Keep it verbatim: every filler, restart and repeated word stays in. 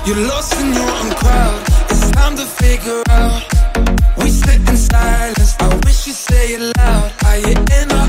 You're lost in your own crowd. It's time to figure out. We sit in silence. I wish you'd say it loud. Are you in?